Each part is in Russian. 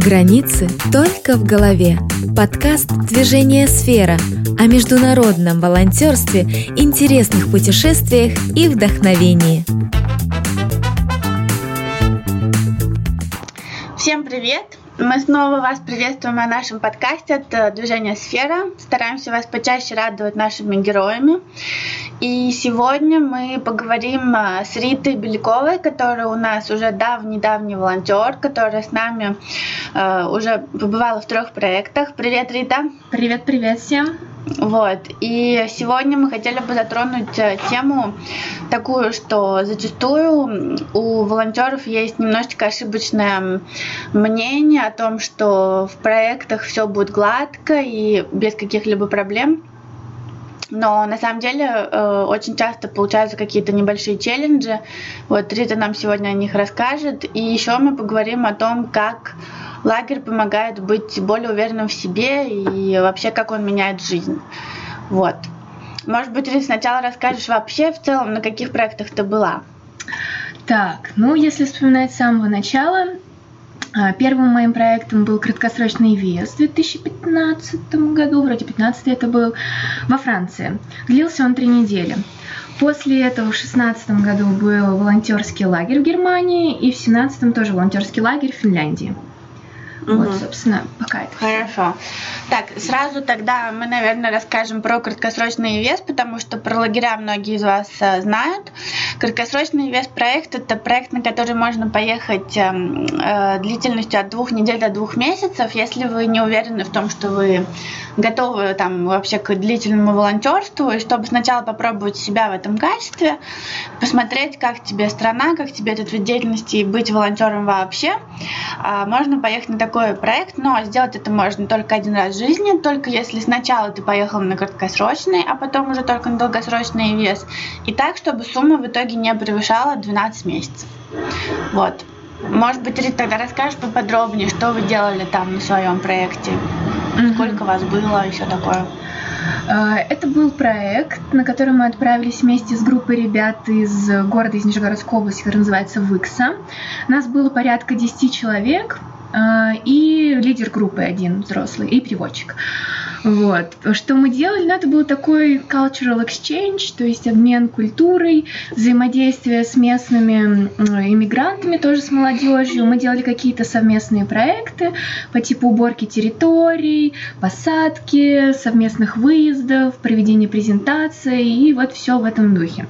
Границы только в голове. Подкаст «Движение Сфера» о международном волонтерстве, интересных путешествиях и вдохновении. Всем привет! Мы снова вас приветствуем на нашем подкасте от «Движение Сфера». Стараемся вас почаще радовать нашими героями. И сегодня мы поговорим с Ритой Беляковой, которая у нас уже давний волонтер, которая с нами уже побывала в 3 проектах. Привет, Рита! Привет всем! И сегодня мы хотели бы затронуть тему такую, что зачастую у волонтеров есть немножечко ошибочное мнение о том, что в проектах все будет гладко и без каких-либо проблем. Но на самом деле очень часто получаются какие-то небольшие челленджи. Рита нам сегодня о них расскажет. И еще мы поговорим о том, как лагерь помогает быть более уверенным в себе и вообще, как он меняет жизнь. Может быть, Рита, сначала расскажешь вообще в целом, на каких проектах ты была? Если вспоминать с самого начала, первым моим проектом был краткосрочный ИВС в 2015 году, вроде 15 это был, во Франции. Длился он 3 недели. После этого в 2016 году был волонтерский лагерь в Германии, и в 2017 тоже волонтерский лагерь в Финляндии. Собственно, пока это. Хорошо. Сразу тогда мы, наверное, расскажем про краткосрочный ИВС, потому что про лагеря многие из вас знают. Краткосрочный ИВС проект – это проект, на который можно поехать длительностью от 2 недель до 2 месяцев, если вы не уверены в том, что вы готовы вообще к длительному волонтерству, и чтобы сначала попробовать себя в этом качестве, посмотреть, как тебе страна, как тебе этот вид деятельности и быть волонтером вообще. Можно поехать на такой проект, но сделать это можно только 1 раз в жизни, только если сначала ты поехал на краткосрочный, а потом уже только на долгосрочный ИВС. И так, чтобы сумма в итоге не превышала 12 месяцев. Может быть, Рита, тогда расскажешь поподробнее, что вы делали там на своем проекте, сколько вас было и все такое. Это был проект, на который мы отправились вместе с группой ребят из города, из Нижегородской области, который называется Выкса. Нас было порядка 10 человек, и лидер группы 1 взрослый, и переводчик. Что мы делали? Это был такой cultural exchange, то есть обмен культурой, взаимодействие с местными иммигрантами, тоже с молодежью. Мы делали какие-то совместные проекты по типу уборки территорий, посадки, совместных выездов, проведения презентаций и все в этом духе.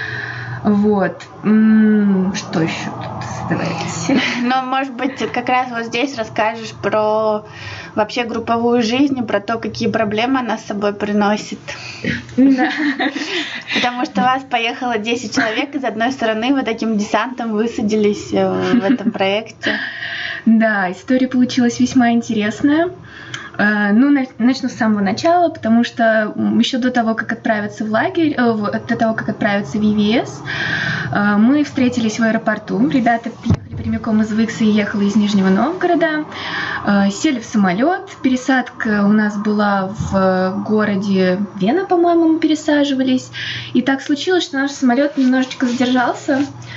Что еще тут оставается? Может быть, как раз здесь расскажешь про вообще групповую жизнь, про то, какие проблемы она с собой приносит. Да. Потому что вас поехало 10 человек из одной стороны, вы таким десантом высадились в этом проекте. Да, история получилась весьма интересная. Начну с самого начала, потому что еще до того, как отправиться в лагерь, до того, как отправиться в ИВС, мы встретились в аэропорту. Ребята приехали прямиком из Выкса и ехали из Нижнего Новгорода. Сели в самолет. Пересадка у нас была в городе Вена, по-моему, мы пересаживались. И так случилось, что наш самолет немножечко задержался.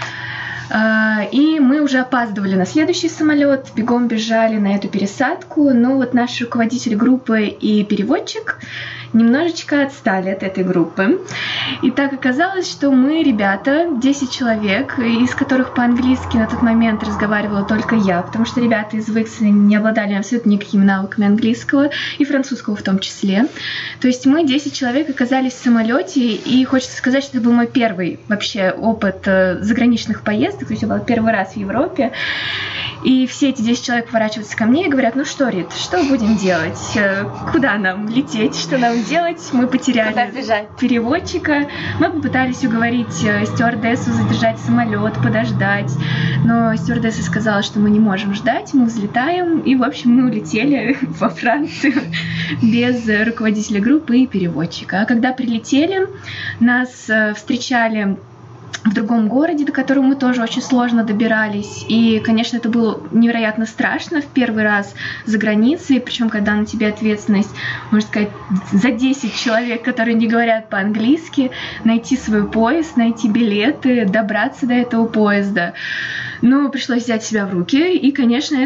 И мы уже опаздывали на следующий самолет, бегом бежали на эту пересадку, но наш руководитель группы и переводчик немножечко отстали от этой группы. И так оказалось, что мы, ребята, 10 человек, из которых по-английски на тот момент разговаривала только я, потому что ребята из Выкса не обладали абсолютно никакими навыками английского и французского в том числе. То есть мы, 10 человек, оказались в самолете, и хочется сказать, что это был мой первый вообще опыт заграничных поездок, то есть я была первый раз в Европе. И все эти 10 человек поворачиваются ко мне и говорят: что, Рит, что будем делать? Куда нам лететь? Что нам делать? Мы потеряли переводчика. Мы попытались уговорить стюардессу задержать самолет, подождать. Но стюардесса сказала, что мы не можем ждать, мы взлетаем. И, в общем, мы улетели во Францию без руководителя группы и переводчика. А когда прилетели, нас встречали в другом городе, до которого мы тоже очень сложно добирались. И, конечно, это было невероятно страшно в первый раз за границей, причем когда на тебе ответственность, можно сказать, за 10 человек, которые не говорят по-английски, найти свой поезд, найти билеты, добраться до этого поезда. Но пришлось взять себя в руки, и, конечно, это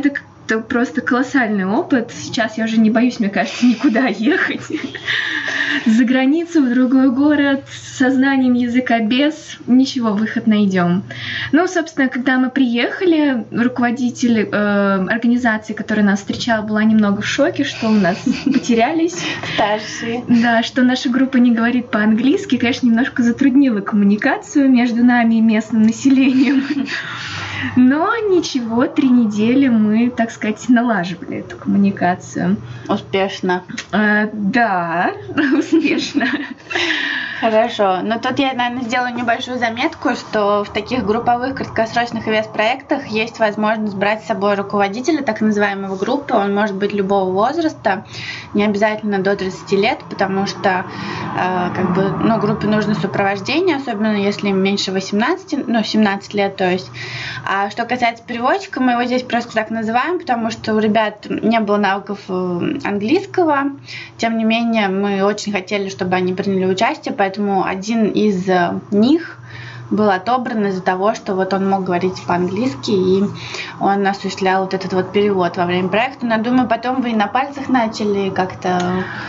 это просто колоссальный опыт. Сейчас я уже не боюсь, мне кажется, никуда ехать. За границу, в другой город, со знанием языка без, ничего, выход найдем. Ну, собственно, когда мы приехали, руководитель организации, которая нас встречала, была немного в шоке, что у нас потерялись. Старшие. Да, что наша группа не говорит по-английски, конечно, немножко затруднило коммуникацию между нами и местным населением. Но ничего, 3 недели мы, так сказать, налаживали эту коммуникацию. Успешно. Да, успешно. Хорошо. Но тут я, наверное, сделаю небольшую заметку, что в таких групповых краткосрочных ИВС-проектах есть возможность брать с собой руководителя так называемого группы. Он может быть любого возраста, не обязательно до 30 лет, потому что группе нужно сопровождение, особенно если им меньше 18, 17 лет, то есть. А что касается переводчика, мы его здесь просто так называем, потому что у ребят не было навыков английского. Тем не менее, мы очень хотели, чтобы они приняли участие, поэтому один из них был отобран из-за того, что вот он мог говорить по-английски, и он осуществлял вот этот вот перевод во время проекта. Но, думаю, потом вы и на пальцах начали как-то...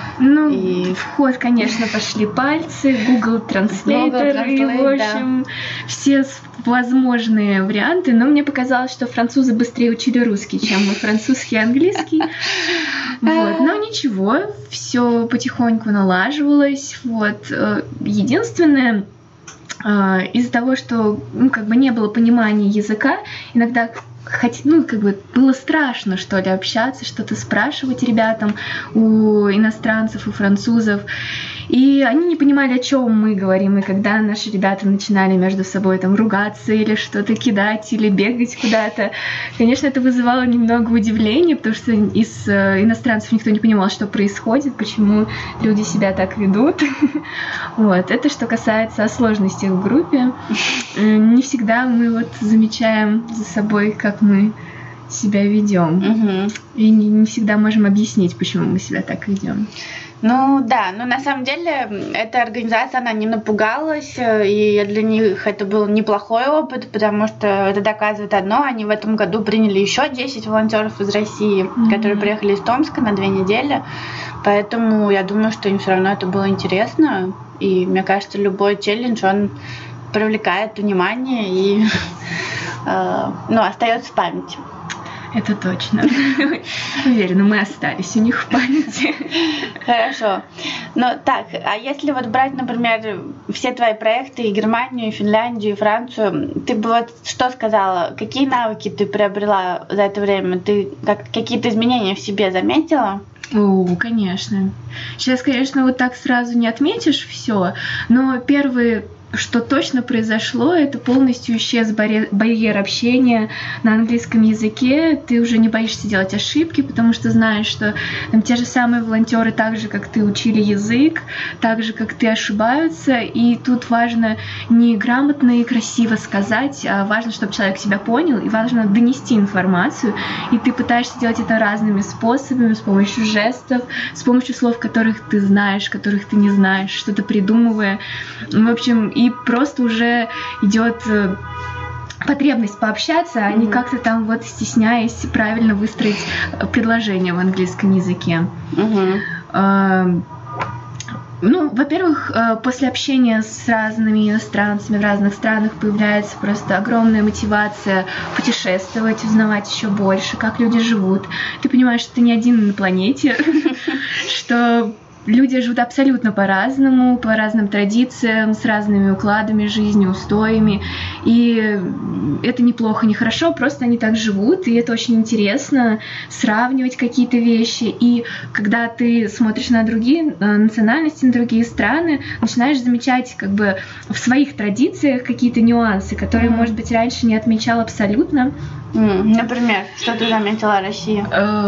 в ход, конечно, пошли пальцы, Google Translate, в общем, все возможные варианты, но мне показалось, что французы быстрее учили русский, чем мы французский и английский. Но ничего, все потихоньку налаживалось. Единственное, из-за того, что не было понимания языка, иногда было страшно, что ли, общаться, что-то спрашивать ребятам у иностранцев, у французов. И они не понимали, о чем мы говорим. И когда наши ребята начинали между собой ругаться или что-то кидать, или бегать куда-то, конечно, это вызывало немного удивления, потому что из иностранцев никто не понимал, что происходит, почему люди себя так ведут. Это что касается сложностей в группе. Не всегда мы замечаем за собой, как мы себя ведем. И не всегда можем объяснить, почему мы себя так ведем. На самом деле эта организация, она не напугалась, и для них это был неплохой опыт, потому что это доказывает одно: они в этом году приняли еще 10 волонтеров из России, которые приехали из Томска на 2 недели, поэтому я думаю, что им все равно это было интересно, и мне кажется, любой челлендж, он привлекает внимание и остается в памяти. Это точно. Уверена, мы остались у них в памяти. Хорошо. А если брать, например, все твои проекты, и Германию, и Финляндию, и Францию, ты бы что сказала? Какие навыки ты приобрела за это время? Ты какие-то изменения в себе заметила? Конечно. Сейчас, конечно, так сразу не отметишь все, но первые... Что точно произошло, это полностью исчез барьер общения на английском языке. Ты уже не боишься делать ошибки, потому что знаешь, что те же самые волонтеры, так же, как ты, учили язык, так же, как ты, ошибаются. И тут важно не грамотно и красиво сказать, а важно, чтобы человек тебя понял, и важно донести информацию. И ты пытаешься делать это разными способами, с помощью жестов, с помощью слов, которых ты знаешь, которых ты не знаешь, что-то придумывая. В общем, и просто уже идет потребность пообщаться, а не как-то стесняясь правильно выстроить предложение в английском языке. Во-первых, после общения с разными иностранцами в разных странах появляется просто огромная мотивация путешествовать, узнавать еще больше, как люди живут. Ты понимаешь, что ты не один на планете, что люди живут абсолютно по-разному, по разным традициям, с разными укладами жизни, устоями. И это неплохо, не хорошо, просто они так живут, и это очень интересно сравнивать какие-то вещи. И когда ты смотришь на другие национальности, на другие страны, начинаешь замечать в своих традициях какие-то нюансы, которые, может быть, раньше не отмечал абсолютно. Например, что ты заметила о России?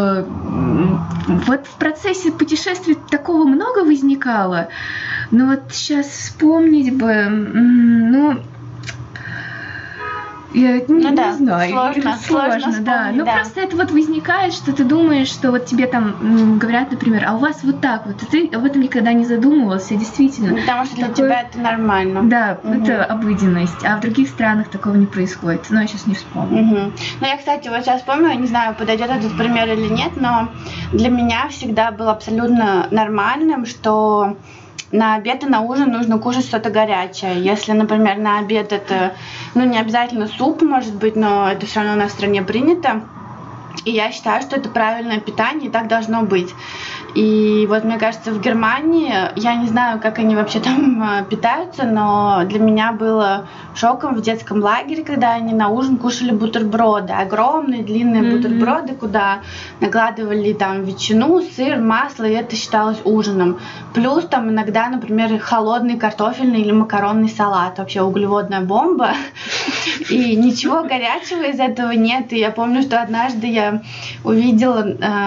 В процессе путешествий такого много возникало, но сейчас вспомнить бы, Я не знаю. Сложно, да. Ну, просто это вот возникает, что ты думаешь, что вот тебе там говорят, например, а у вас вот так вот, и ты об этом никогда не задумывался, действительно. Потому что для тебя это нормально. Да, это обыденность, а в других странах такого не происходит. Но я сейчас не вспомню. Ну, я, кстати, вот сейчас вспомнила, не знаю, подойдет этот пример или нет, но для меня всегда было абсолютно нормальным, что на обед и на ужин нужно кушать что-то горячее. Если, например, на обед это, не обязательно суп, может быть, но это все равно у нас в стране принято. И я считаю, что это правильное питание, и так должно быть. И вот, мне кажется, в Германии, я не знаю, как они вообще там питаются, но для меня было шоком в детском лагере, когда они на ужин кушали бутерброды, огромные длинные бутерброды, куда накладывали там ветчину, сыр, масло, и это считалось ужином. Плюс там иногда, например, холодный картофельный или макаронный салат, вообще углеводная бомба. И ничего горячего из этого нет. И я помню, что однажды я увидела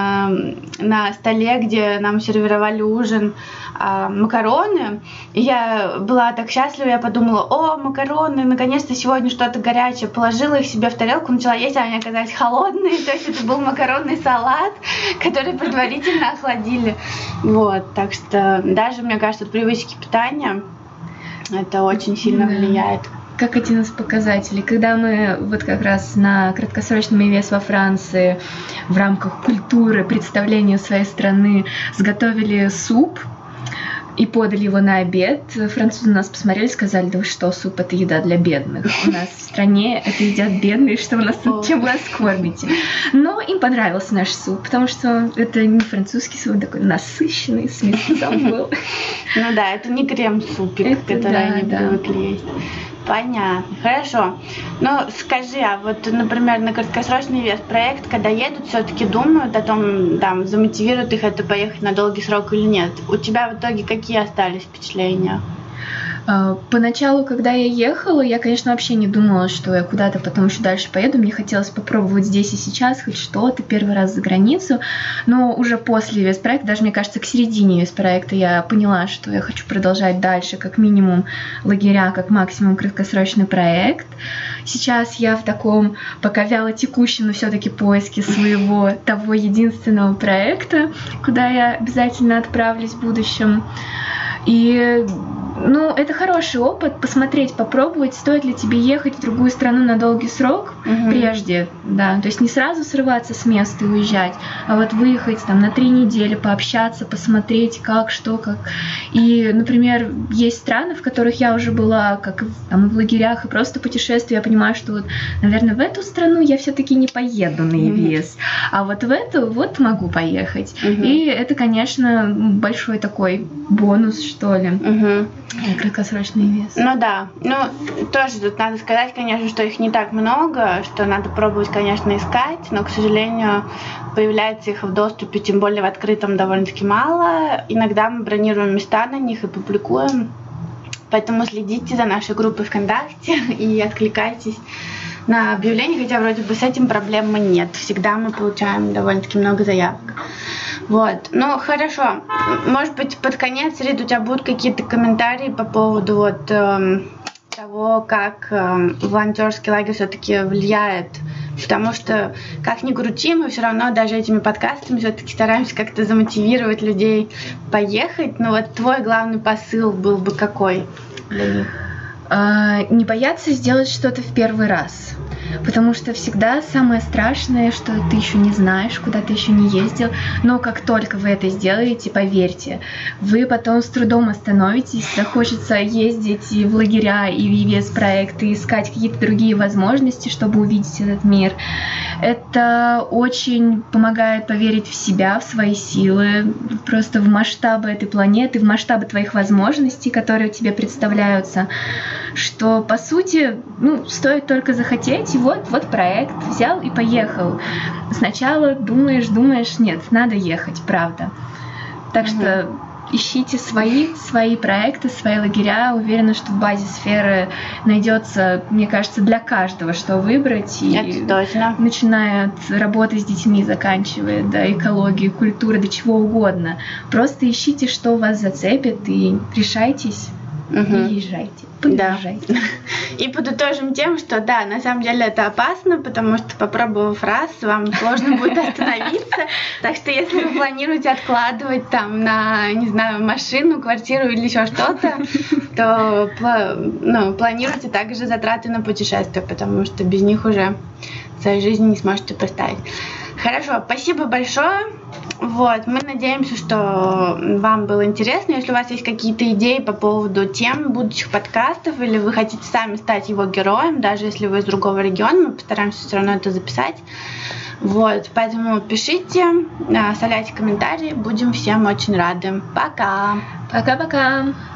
на столе, где нам сервировали ужин, макароны. И я была так счастлива, я подумала: о, макароны, наконец-то сегодня что-то горячее. Положила их себе в тарелку, начала есть, а они оказались холодные. То есть это был макаронный салат, который предварительно охладили. Вот, так что даже, мне кажется, привычки питания, это очень сильно влияет. Как один из показателей. Когда мы вот как раз на краткосрочном ИВС во Франции в рамках культуры, представления своей страны сготовили суп и подали его на обед, французы на нас посмотрели и сказали: да вы что, суп — это еда для бедных. У нас в стране это едят бедные, что вы нас чем вы нас кормите. Но им понравился наш суп, потому что это не французский суп, такой насыщенный, с мясом был. Ну да, это не крем-супик, который они привыкли есть. Понятно, хорошо. Ну, скажи, а вот, например, на краткосрочный вес проект, когда едут, все-таки думают о том, там, замотивирует их это поехать на долгий срок или нет. У тебя в итоге какие остались впечатления? Поначалу, когда я ехала, я, конечно, вообще не думала, что я куда-то потом еще дальше поеду. Мне хотелось попробовать здесь и сейчас хоть что-то, первый раз за границу. Но уже после вес-проекта, даже, мне кажется, к середине вес-проекта я поняла, что я хочу продолжать дальше, как минимум лагеря, как максимум краткосрочный проект. Сейчас я в таком пока вялотекущем, но все-таки поиске своего того единственного проекта, куда я обязательно отправлюсь в будущем. И это хороший опыт, посмотреть, попробовать, стоит ли тебе ехать в другую страну на долгий срок прежде, да, то есть не сразу срываться с места и уезжать, а вот выехать там на 3 недели, пообщаться, посмотреть, как, что, как. И, например, есть страны, в которых я уже была, как там в лагерях и просто путешествия, я понимаю, что вот, наверное, в эту страну я все-таки не поеду на ИВС, а вот в эту вот могу поехать. И это, конечно, большой такой бонус, что ли. Краткосрочный вес. Ну да. Тоже тут надо сказать, конечно, что их не так много, что надо пробовать, конечно, искать, но, к сожалению, появляется их в доступе, тем более в открытом, довольно-таки мало. Иногда мы бронируем места на них и публикуем. Поэтому следите за нашей группой ВКонтакте и откликайтесь на объявления, хотя вроде бы с этим проблемы нет. Всегда мы получаем довольно-таки много заявок. Вот, хорошо. Может быть, под конец, Рит, у тебя будут какие-то комментарии по поводу того, как волонтерский лагерь все-таки влияет. Потому что, как ни крути, мы все равно даже этими подкастами все-таки стараемся как-то замотивировать людей поехать. Твой главный посыл был бы какой для них? Не бояться сделать что-то в первый раз. Потому что всегда самое страшное, что ты еще не знаешь, куда ты еще не ездил. Но как только вы это сделаете, поверьте, вы потом с трудом остановитесь, захочется ездить и в лагеря, и в ИВС-проекты, искать какие-то другие возможности, чтобы увидеть этот мир. Это очень помогает поверить в себя, в свои силы, просто в масштабы этой планеты, в масштабы твоих возможностей, которые тебе представляются. Что, по сути, стоит только захотеть, и вот проект, взял и поехал. Сначала думаешь, нет, надо ехать, правда. Так что ищите свои проекты, свои лагеря. Уверена, что в базе сферы найдется, мне кажется, для каждого, что выбрать. И это точно. Начиная от работы с детьми, заканчивая до экологии, культуры, до чего угодно. Просто ищите, что вас зацепит, и решайтесь. Езжайте, подъезжайте. Да. И подытожим тем, что да, на самом деле это опасно, потому что, попробовав раз, вам сложно будет остановиться. Так что если вы планируете откладывать там на, не знаю, машину, квартиру или еще что-то, то планируйте также затраты на путешествия, потому что без них уже в своей жизни не сможете поставить. Хорошо, спасибо большое. Вот, мы надеемся, что вам было интересно. Если у вас есть какие-то идеи по поводу тем будущих подкастов, или вы хотите сами стать его героем, даже если вы из другого региона, мы постараемся все равно это записать. Вот, поэтому пишите, оставляйте комментарии, будем всем очень рады. Пока! Пока-пока!